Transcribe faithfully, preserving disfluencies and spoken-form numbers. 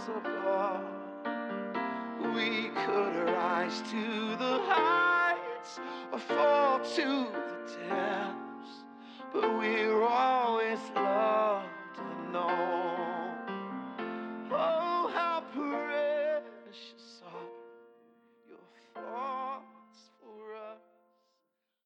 impossible. We could rise to the heights or fall to the depths, but we're always loved and known.